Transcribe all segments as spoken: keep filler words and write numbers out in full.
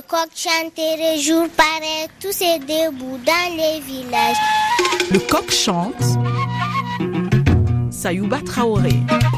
coq chantait jour paraît, tous est debout dans les villages. Le coq chante. Sayouba Traoré.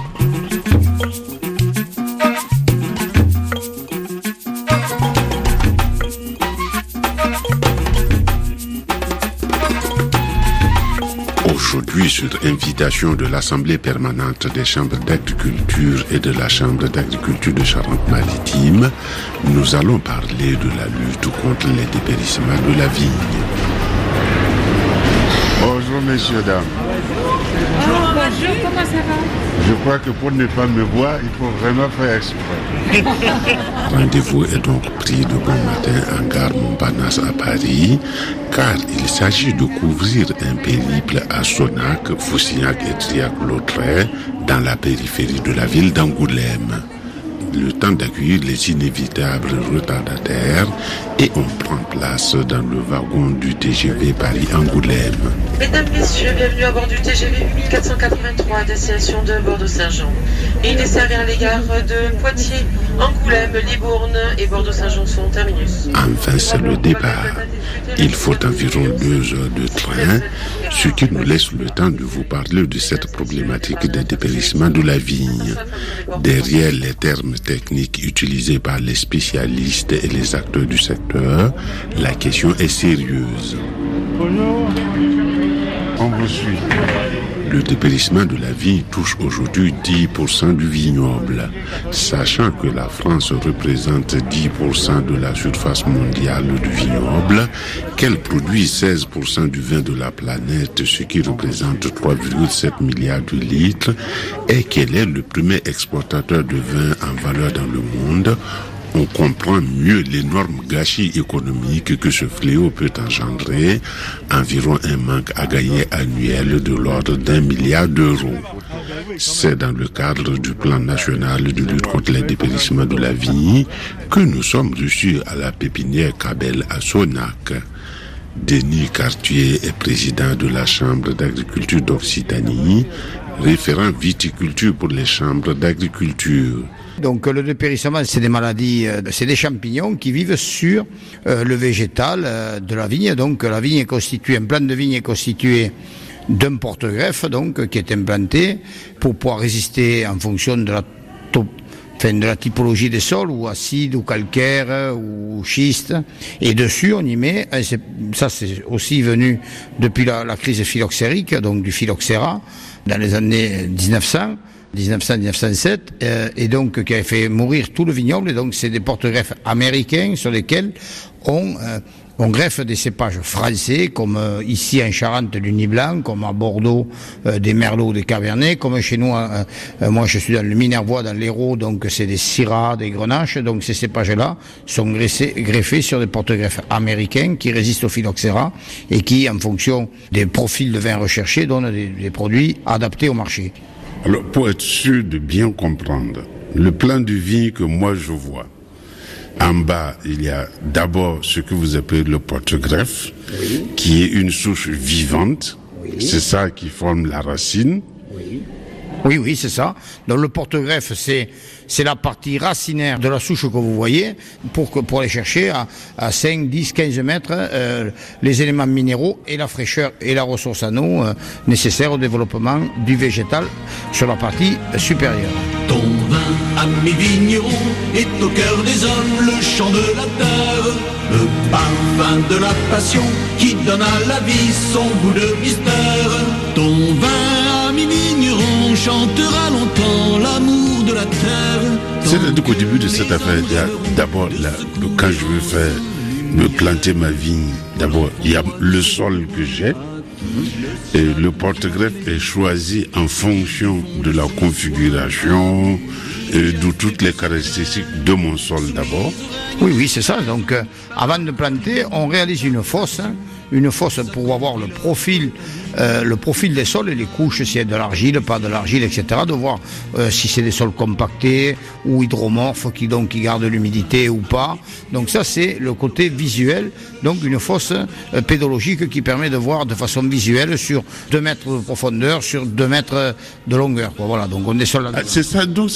Aujourd'hui, sur invitation de l'Assemblée permanente des chambres d'agriculture et de la Chambre d'agriculture de Charente-Maritime, nous allons parler de la lutte contre les dépérissements de la vigne. Bonjour messieurs, dames. Bonjour, bonjour, comment ça va? Je crois que pour ne pas me voir, il faut vraiment faire exprès. Rendez-vous est donc pris de bon matin en gare Montparnasse à Paris, car il s'agit de couvrir un périple à Sonac, Foussignac et Triac-Lautrey, dans la périphérie de la ville d'Angoulême. Le temps d'accueillir les inévitables retardataires et on prend place dans le wagon du T G V Paris-Angoulême. Mesdames, Messieurs, bienvenue à bord du T G V huit mille quatre cent quatre-vingt-trois à destination de Bordeaux-Saint-Jean. Et il desservira les gares de Poitiers, Angoulême, Libourne et Bordeaux-Saint-Jean sont terminus. Enfin, c'est le départ. Il faut environ deux heures de train, ce qui nous laisse le temps de vous parler de cette problématique des dépérissements de la vigne. Derrière les termes techniques utilisés par les spécialistes et les acteurs du secteur, la question est sérieuse. Bonjour, on vous suit. Le dépérissement de la vigne touche aujourd'hui dix pour cent du vignoble. Sachant que la France représente dix pour cent de la surface mondiale du vignoble, qu'elle produit seize pour cent du vin de la planète, ce qui représente trois virgule sept milliards de litres, et qu'elle est le premier exportateur de vin en valeur dans le monde, on comprend mieux l'énorme gâchis économique que ce fléau peut engendrer, environ un manque à gagner annuel de l'ordre d'un milliard d'euros. C'est dans le cadre du plan national de lutte contre les dépérissements de la vigne que nous sommes reçus à la pépinière Cabel à Sonac. Denis Cartier est président de la Chambre d'agriculture d'Occitanie, référent viticulture pour les chambres d'agriculture. Donc le dépérissement, c'est des maladies, c'est des champignons qui vivent sur euh, le végétal euh, de la vigne. Donc la vigne est constituée, un plant de vigne est constitué d'un porte-greffe, donc qui est implanté pour pouvoir résister en fonction de la to- Enfin, de la typologie des sols, ou acide, ou calcaire, ou schiste. Et dessus, on y met, c'est, ça c'est aussi venu depuis la, la crise phylloxérique, donc du phylloxéra, dans les années dix-neuf cents, dix-neuf cents à dix-neuf cent sept, euh, et donc qui avait fait mourir tout le vignoble. Et donc c'est des porte-greffes américains sur lesquels on... Euh, On greffe des cépages français, comme euh, ici en Charente du Nid Blanc, comme à Bordeaux euh, des Merlots, des Cabernets, comme chez nous, euh, euh, moi je suis dans le Minervois, dans l'Hérault, donc c'est des Syrah, des Grenaches, donc ces cépages-là sont greffés, greffés sur des porte-greffes américains qui résistent au phylloxéra et qui, en fonction des profils de vin recherchés, donnent des, des produits adaptés au marché. Alors, pour être sûr de bien comprendre, le plan de vigne que moi je vois, en bas, il y a d'abord ce que vous appelez le porte-greffe, oui, qui est une souche vivante. Oui. C'est ça qui forme la racine. Oui, oui, oui, c'est ça. Donc le porte-greffe, c'est c'est la partie racinaire de la souche que vous voyez, pour que pour aller chercher à, à cinq, dix, quinze mètres euh, les éléments minéraux et la fraîcheur et la ressource en eau euh, nécessaires au développement du végétal sur la partie supérieure. Ton vin, ami vigneron, est au cœur des hommes le chant de la terre, le parfum de la passion qui donne à la vie son goût de mystère. Ton vin, ami vigneron, chantera longtemps l'amour de la terre. C'est-à-dire qu'au début de cette affaire, il y a d'abord, la, quand je veux faire, me planter ma vigne, d'abord, il y a le sol que j'ai. Et le porte-greffe est choisi en fonction de la configuration et de toutes les caractéristiques de mon sol d'abord. Oui, oui, c'est ça. Donc, euh, avant de planter, on réalise une fosse, hein, une fosse pour avoir le profil, euh, le profil des sols et les couches, s'il y a de l'argile, pas de l'argile, et cetera. De voir euh, si c'est des sols compactés ou hydromorphes, qui donc qui gardent l'humidité ou pas. Donc ça, c'est le côté visuel. Donc une fosse euh, pédologique qui permet de voir de façon visuelle sur deux mètres de profondeur, sur deux mètres de longueur. Quoi. Voilà. Donc on est sur la... ah, c'est ça. Donc c'est ça le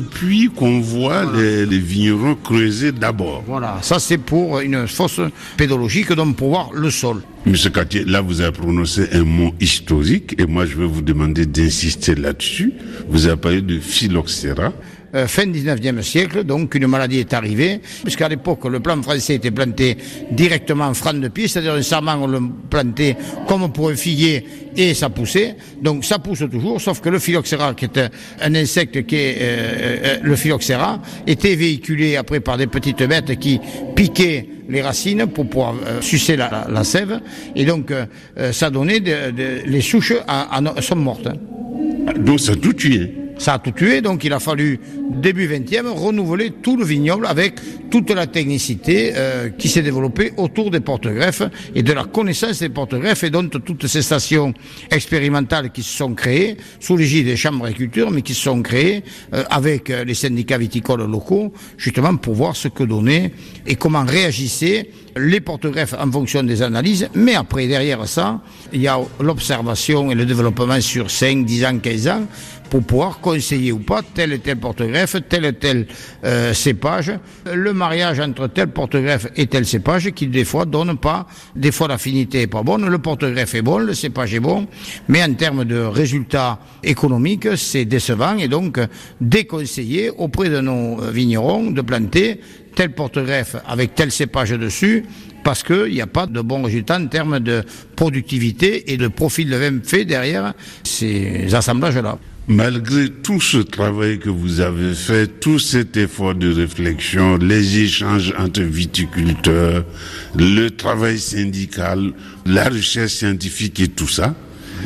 puits qu'on voit voilà. les, les vignerons creuser d'abord. Voilà, ça c'est pour une fosse pédologique, donc pour voir le sol. Monsieur Cartier, là vous avez prononcé un mot historique et moi je vais vous demander d'insister là-dessus. Vous avez parlé de phylloxéra. Euh, fin dix-neuvième siècle, donc une maladie est arrivée, puisqu'à l'époque le plant français était planté directement en franc de pied, c'est-à-dire un sarment on le plantait comme pour un figuier et ça poussait, donc ça pousse toujours, sauf que le phylloxéra, qui est un insecte qui est euh, euh, le phylloxéra, était véhiculé après par des petites bêtes qui piquaient les racines pour pouvoir euh, sucer la, la, la sève, et donc euh, ça donnait de, de, les souches à, à, sont mortes. Donc ça a tout tué. Ça a tout tué, donc il a fallu, début vingtième, renouveler tout le vignoble avec toute la technicité euh, qui s'est développée autour des porte-greffes et de la connaissance des porte-greffes, et donc toutes ces stations expérimentales qui se sont créées sous l'égide des chambres d'agriculture, mais qui se sont créées euh, avec les syndicats viticoles locaux, justement pour voir ce que donnaient et comment réagissaient les porte-greffes en fonction des analyses. Mais après, derrière ça, il y a l'observation et le développement sur cinq, dix ans, quinze ans, pour pouvoir conseiller ou pas tel et tel porte-greffe, tel et tel euh, cépage, le mariage entre tel porte-greffe et tel cépage qui des fois donne pas, des fois l'affinité est pas bonne, le porte-greffe est bon, le cépage est bon, mais en termes de résultats économiques, c'est décevant, et donc déconseillé auprès de nos vignerons de planter tel porte-greffe avec tel cépage dessus, parce qu'il n'y a pas de bons résultats en termes de productivité et de profil de vin fait derrière ces assemblages-là. Malgré tout ce travail que vous avez fait, tout cet effort de réflexion, les échanges entre viticulteurs, le travail syndical, la recherche scientifique et tout ça,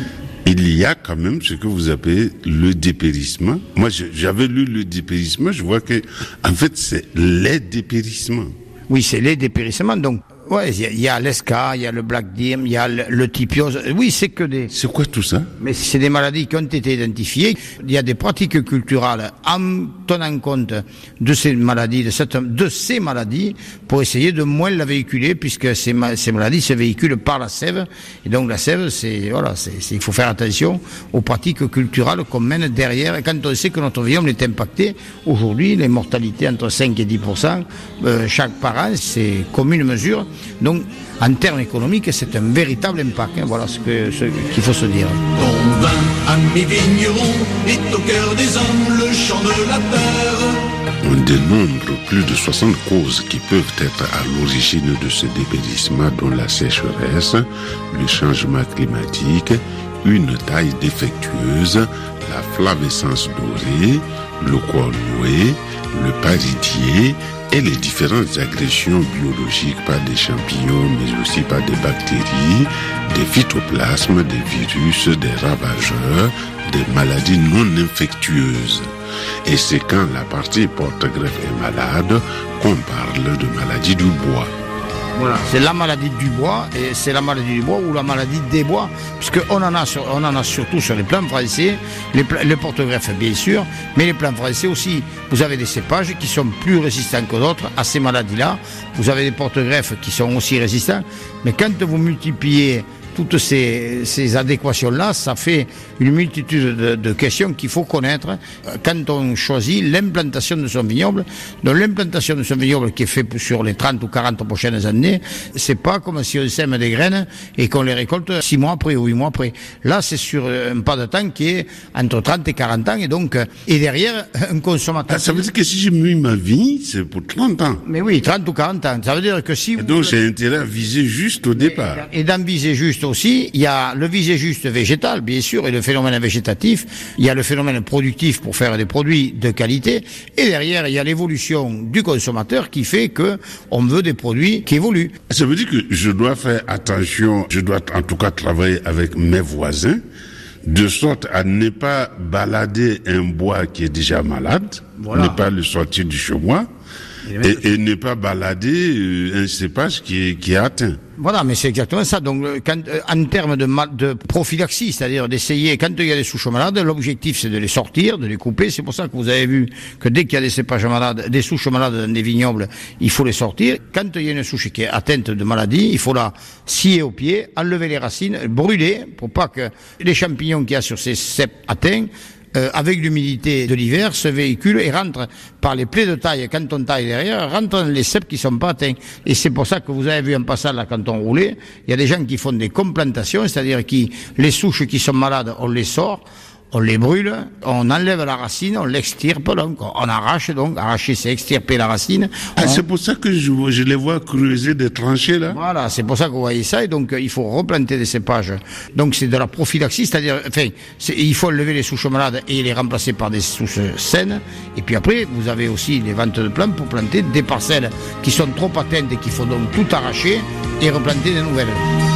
il y a quand même ce que vous appelez le dépérissement. Moi, j'avais lu le dépérissement, je vois que, en fait, c'est les dépérissements. Oui, c'est les dépérissements, donc. Ouais, il y, y a l'esca, il y a le black deer, il y a le, le typiose. Oui, c'est que des... C'est quoi tout ça? Mais c'est des maladies qui ont été identifiées. Il y a des pratiques culturelles en tenant compte de ces maladies, de, cette, de ces maladies, pour essayer de moins la véhiculer, puisque ces, ces maladies se véhiculent par la sève. Et donc la sève, c'est, voilà, c'est, c'est, il faut faire attention aux pratiques culturelles qu'on mène derrière. Et quand on sait que notre vignoble est impacté, aujourd'hui, les mortalités entre cinq et dix pour cent euh, chaque par an, c'est comme une mesure. Donc, en termes économiques, c'est un véritable impact. Hein, voilà ce, que, ce qu'il faut se dire. Ton vin, ami vigneron, est au cœur des hommes, le chant de la terre. On dénombre plus de soixante causes qui peuvent être à l'origine de ce dépérissement, dont la sécheresse, le changement climatique, une taille défectueuse, la flavescence dorée, le cornoué, le paridier et les différentes agressions biologiques par des champignons, mais aussi par des bactéries, des phytoplasmes, des virus, des ravageurs, des maladies non infectieuses. Et c'est quand la partie porte-greffe est malade qu'on parle de maladie du bois. Voilà, c'est la maladie du bois, et c'est la maladie du bois ou la maladie des bois, puisqu'on en a sur, on en a surtout sur les plants français, les, les porte-greffes bien sûr, mais les plants français aussi. Vous avez des cépages qui sont plus résistants que d'autres à ces maladies-là. Vous avez des porte-greffes qui sont aussi résistants, mais quand vous multipliez toutes ces, ces adéquations-là, ça fait une multitude de, de questions qu'il faut connaître quand on choisit l'implantation de son vignoble. Donc l'implantation de son vignoble qui est fait sur les trente ou quarante prochaines années, c'est pas comme si on sème des graines et qu'on les récolte six mois après ou huit mois après. Là, c'est sur un pas de temps qui est entre trente et quarante ans, et donc, et derrière, un consommateur. Ah, ça veut dire que si j'ai mis ma vie, c'est pour trente ans. Mais oui, trente ou quarante ans. Ça veut dire que si... Et donc, j'ai intérêt à viser juste au départ. Et d'en viser juste aussi, il y a le viser juste végétal, bien sûr, et le phénomène végétatif. Il y a le phénomène productif pour faire des produits de qualité. Et derrière, il y a l'évolution du consommateur qui fait que on veut des produits qui évoluent. Ça veut dire que je dois faire attention, je dois en tout cas travailler avec mes voisins, de sorte à ne pas balader un bois qui est déjà malade, voilà. Ne pas le sortir du chez moi, et, et ne pas balader un cépage qui est, qui est atteint. Voilà, mais c'est exactement ça. Donc, quand, en termes de, de prophylaxie, c'est-à-dire d'essayer, quand il y a des souches malades, l'objectif c'est de les sortir, de les couper. C'est pour ça que vous avez vu que dès qu'il y a des cépages malades, des souches malades dans des vignobles, il faut les sortir. Quand il y a une souche qui est atteinte de maladie, il faut la scier au pied, enlever les racines, brûler, pour pas que les champignons qu'il y a sur ces cèpes atteints euh, avec l'humidité de l'hiver, se véhicule et rentre par les plaies de taille. Quand on taille derrière, rentre dans les ceps qui sont pas atteints. Et c'est pour ça que vous avez vu en passant là, quand on roulait, il y a des gens qui font des complantations, c'est-à-dire qui, les souches qui sont malades, on les sort, on les brûle, on enlève la racine, on l'extirpe, donc on arrache, donc arracher c'est extirper la racine. Ah, on... c'est pour ça que je, je les vois creuser des tranchées là. Voilà, c'est pour ça que vous voyez ça, et donc il faut replanter des cépages. Donc c'est de la prophylaxie, c'est-à-dire, enfin, c'est, il faut enlever les souches malades et les remplacer par des souches saines. Et puis après, vous avez aussi les ventes de plants pour planter des parcelles qui sont trop atteintes et qu'il faut donc tout arracher et replanter des nouvelles.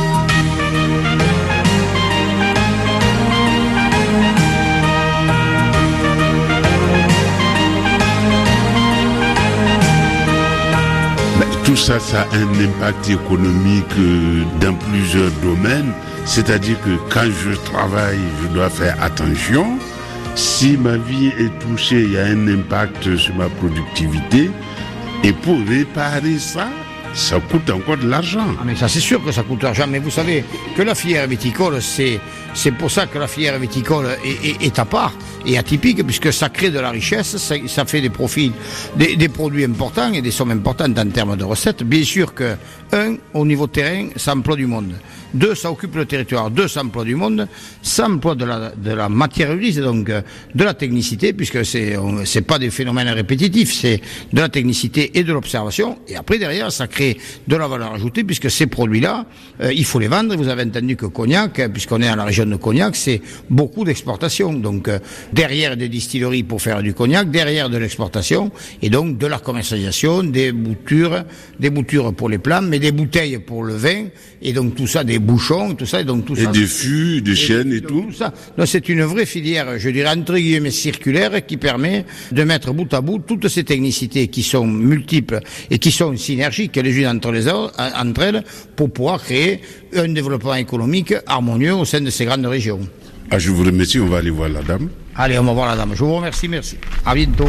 Tout ça, ça a un impact économique dans plusieurs domaines. C'est-à-dire que quand je travaille, je dois faire attention. Si ma vie est touchée, il y a un impact sur ma productivité. Et pour réparer ça, ça coûte encore de l'argent. Ah mais ça c'est sûr que ça coûte de l'argent, mais vous savez que la filière viticole, c'est, c'est pour ça que la filière viticole est, est, est à part et atypique, puisque ça crée de la richesse, ça, ça fait des profits, des, des produits importants et des sommes importantes en termes de recettes. Bien sûr que, un, au niveau terrain, ça emploie du monde. Deux, ça occupe le territoire. Deux, ça emploie du monde. Ça emploie de la, de la matière grise, donc de la technicité, puisque c'est, c'est pas des phénomènes répétitifs, c'est de la technicité et de l'observation. Et après, derrière, ça crée de la valeur ajoutée, puisque ces produits-là, euh, il faut les vendre. Vous avez entendu que Cognac, puisqu'on est à la région de Cognac, c'est beaucoup d'exportation. Donc, euh, derrière des distilleries pour faire du cognac, derrière de l'exportation, et donc de la commercialisation, des boutures, des boutures pour les plants, mais des bouteilles pour le vin, et donc tout ça, des bouchons, tout ça, et donc tout et ça. Des fûts, des chaînes et, et tout. tout ça. Donc c'est une vraie filière, je dirais, entre guillemets, circulaire, qui permet de mettre bout à bout toutes ces technicités qui sont multiples et qui sont synergiques les unes entre les autres, entre elles, pour pouvoir créer un développement économique harmonieux au sein de ces grandes régions. Ah, je vous remercie, on va aller voir la dame. Allez, on va voir la dame. Je vous remercie, merci. À bientôt.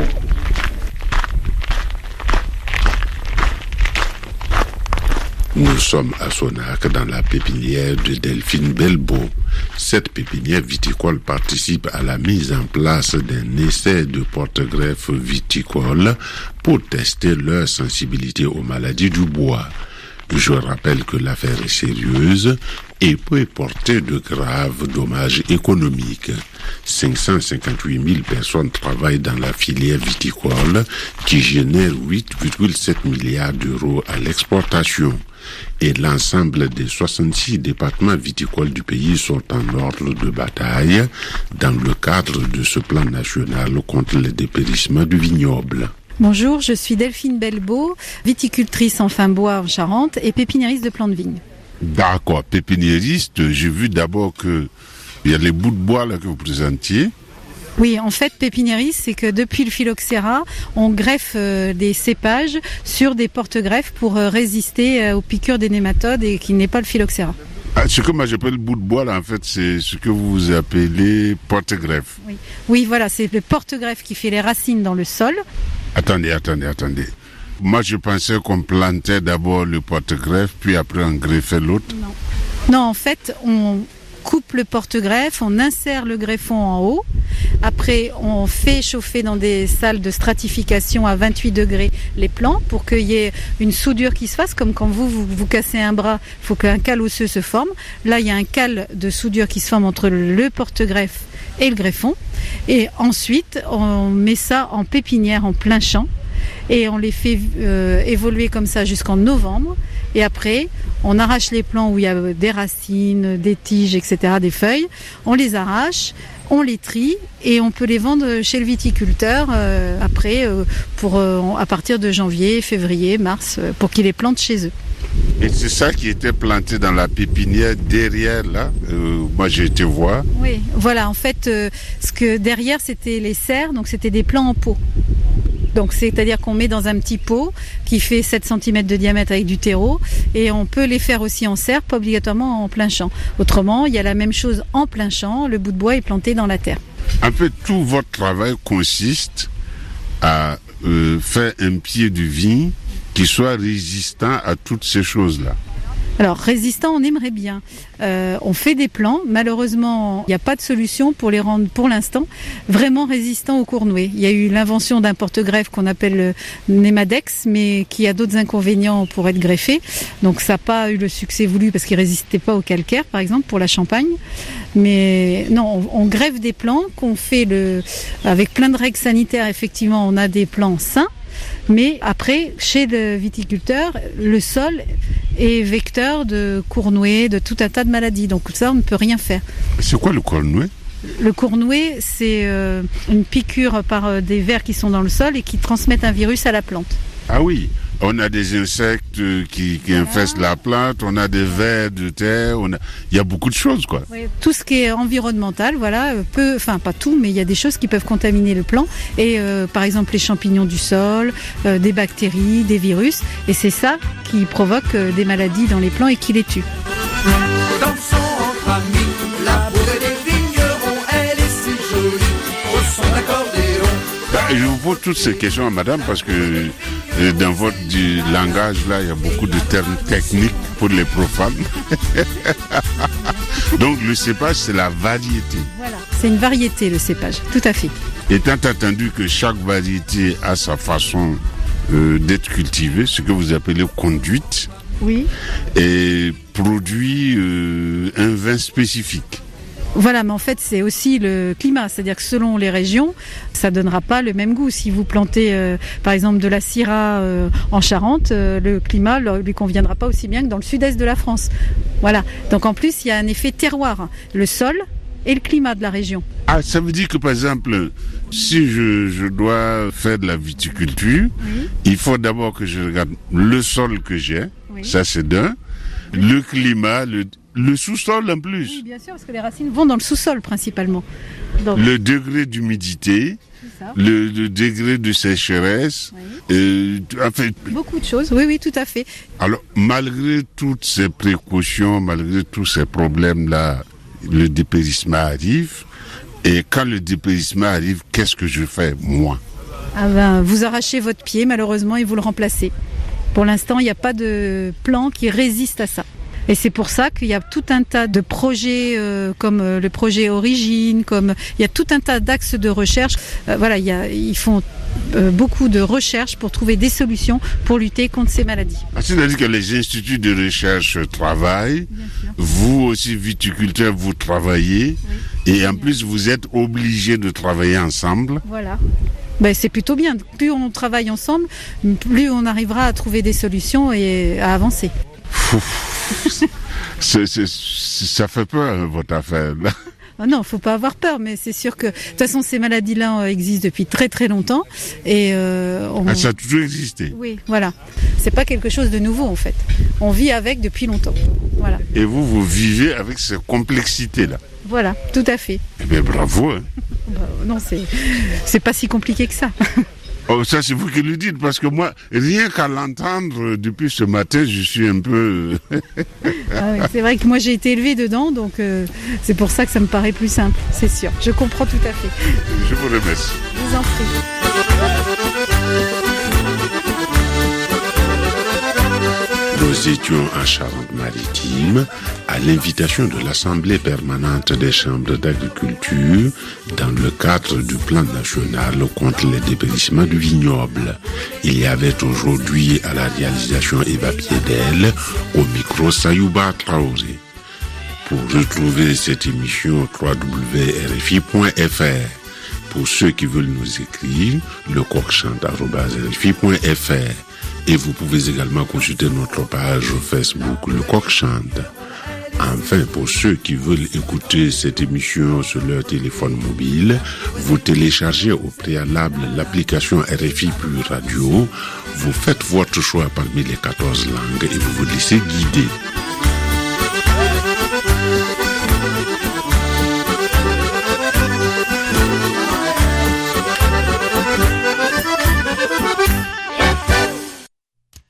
Nous sommes à Sonac dans la pépinière de Delphine Belbeau. Cette pépinière viticole participe à la mise en place d'un essai de porte-greffes viticoles pour tester leur sensibilité aux maladies du bois. Je rappelle que l'affaire est sérieuse et peut porter de graves dommages économiques. cinq cent cinquante-huit mille personnes travaillent dans la filière viticole qui génère huit virgule sept milliards d'euros à l'exportation. Et l'ensemble des soixante-six départements viticoles du pays sont en ordre de bataille dans le cadre de ce plan national contre le dépérissement du vignoble. Bonjour, je suis Delphine Belbeau, viticultrice en fin bois en Charente et pépiniériste de plants de vigne. D'accord, pépiniériste, j'ai vu d'abord que il y a les bouts de bois là que vous présentiez. Oui, en fait, pépiniériste, c'est que depuis le phylloxéra, on greffe euh, des cépages sur des porte-greffes pour euh, résister euh, aux piqûres des nématodes et qui n'est pas le phylloxéra. Ah, ce que moi j'appelle le bout de bois là, en fait, c'est ce que vous appelez porte-greffe. Oui. oui, voilà, c'est le porte-greffe qui fait les racines dans le sol. Attendez, attendez, attendez. Moi, je pensais qu'on plantait d'abord le porte-greffe, puis après on greffait l'autre. Non. Non, en fait, on coupe le porte-greffe, on insère le greffon en haut. Après, on fait chauffer dans des salles de stratification à vingt-huit degrés les plants pour qu'il y ait une soudure qui se fasse, comme quand vous, vous, vous cassez un bras, il faut qu'un cal osseux se forme. Là, il y a un cal de soudure qui se forme entre le porte-greffe et le greffon. Et ensuite, on met ça en pépinière en plein champ et on les fait euh, évoluer comme ça jusqu'en novembre. Et après, on arrache les plants où il y a des racines, des tiges, et cetera, des feuilles. On les arrache, on les trie et on peut les vendre chez le viticulteur euh, après, euh, pour, euh, à partir de janvier, février, mars, euh, pour qu'ils les plantent chez eux. Et c'est ça qui était planté dans la pépinière derrière là. Euh, moi j'ai été voir. Oui, voilà. En fait, euh, ce que derrière c'était les serres, donc c'était des plants en pot. Donc c'est-à-dire qu'on met dans un petit pot qui fait sept centimètres de diamètre avec du terreau et on peut les faire aussi en serre, pas obligatoirement en plein champ. Autrement, il y a la même chose en plein champ, le bout de bois est planté dans la terre. En fait, tout votre travail consiste à euh, faire un pied de vigne qui soit résistant à toutes ces choses-là. Alors résistants, on aimerait bien. Euh, on fait des plants. Malheureusement, il n'y a pas de solution pour les rendre, pour l'instant, vraiment résistants aux cournouets. Il y a eu l'invention d'un porte-greffe qu'on appelle le Nemadex, mais qui a d'autres inconvénients pour être greffé. Donc ça n'a pas eu le succès voulu parce qu'il ne résistait pas au calcaire, par exemple, pour la Champagne. Mais non, on, on greffe des plants qu'on fait le, avec plein de règles sanitaires. Effectivement, on a des plants sains. Mais après, chez le viticulteur, le sol est vecteur de cournouets, de tout un tas de maladies. Donc ça, on ne peut rien faire. C'est quoi le cournouet ? Le cournouet, c'est euh, une piqûre par euh, des vers qui sont dans le sol et qui transmettent un virus à la plante. Ah oui, on a des insectes qui, qui infestent la plante, on a des vers de terre, on a... il y a beaucoup de choses, quoi. Oui, tout ce qui est environnemental, voilà, peut, enfin pas tout, mais il y a des choses qui peuvent contaminer le plant. Et euh, par exemple les champignons du sol, euh, des bactéries, des virus. Et c'est ça qui provoque euh, des maladies dans les plants et qui les tue. Dansons entre amis, la beauté des vignerons, elle est si jolie, au son d'accordéon. Je vous pose toutes ces questions, madame, parce que euh, dans votre du langage, là, il y a beaucoup de termes techniques pour les profanes. Donc, le cépage, c'est la variété. Voilà, c'est une variété, le cépage, tout à fait. Étant entendu que chaque variété a sa façon euh, d'être cultivée, ce que vous appelez conduite, oui, et produit euh, un vin spécifique. Voilà, mais en fait, c'est aussi le climat. C'est-à-dire que selon les régions, ça ne donnera pas le même goût. Si vous plantez, euh, par exemple, de la Syrah euh, en Charente, euh, le climat ne lui conviendra pas aussi bien que dans le sud-est de la France. Voilà. Donc en plus, il y a un effet terroir. Le sol et le climat de la région. Ah, ça veut dire que, par exemple, si je, je dois faire de la viticulture, oui, il faut d'abord que je regarde le sol que j'ai. Oui. Ça, c'est d'un. Oui. Le climat, le... Le sous-sol en plus. Oui, bien sûr, parce que les racines vont dans le sous-sol principalement. Donc... Le degré d'humidité, le, le degré de sécheresse, oui, euh, en fait... beaucoup de choses, oui, oui, tout à fait. Alors, malgré toutes ces précautions, malgré tous ces problèmes-là, le dépérissement arrive. Et quand le dépérissement arrive, qu'est-ce que je fais, moi ? Ah ben, vous arrachez votre pied, malheureusement, et vous le remplacez. Pour l'instant, il n'y a pas de plan qui résiste à ça. Et c'est pour ça qu'il y a tout un tas de projets euh, comme euh, le projet Origine, comme il y a tout un tas d'axes de recherche. Euh, voilà, il y a, ils font euh, beaucoup de recherches pour trouver des solutions pour lutter contre ces maladies. Ah, c'est-à-dire que les instituts de recherche travaillent, vous aussi viticulteurs, vous travaillez, oui, et en plus vous êtes obligés de travailler ensemble. Voilà. Ben, c'est plutôt bien. Plus on travaille ensemble, plus on arrivera à trouver des solutions et à avancer. c'est, c'est, ça fait peur, votre affaire. Ah non, faut pas avoir peur, mais c'est sûr que de toute façon ces maladies-là euh, existent depuis très très longtemps et euh, on... ah, ça a toujours existé. Oui, voilà. C'est pas quelque chose de nouveau en fait. On vit avec depuis longtemps. Voilà. Et vous, vous vivez avec ces complexités-là. Voilà, tout à fait. Eh bien, bravo. Hein. Bah, non, c'est c'est pas si compliqué que ça. Oh, ça, c'est vous qui le dites, parce que moi, rien qu'à l'entendre depuis ce matin, je suis un peu... Ah oui, c'est vrai que moi, j'ai été élevée dedans, donc euh, c'est pour ça que ça me paraît plus simple, c'est sûr. Je comprends tout à fait. Je vous remercie. Je vous en prie. Nous étions en Charente-Maritime à l'invitation de l'Assemblée permanente des chambres d'agriculture dans le cadre du plan national contre le dépérissement du vignoble. Il y avait aujourd'hui à la réalisation Eva Piedel, au micro Sayouba Traoré. Pour retrouver cette émission, w w w point r f i point f r. Pour ceux qui veulent nous écrire, le coq chante arobase r f i point f r. Et vous pouvez également consulter notre page Facebook Le Coq Chante. Enfin, pour ceux qui veulent écouter cette émission sur leur téléphone mobile, vous téléchargez au préalable l'application R F I Pure Radio, vous faites votre choix parmi les quatorze langues et vous vous laissez guider.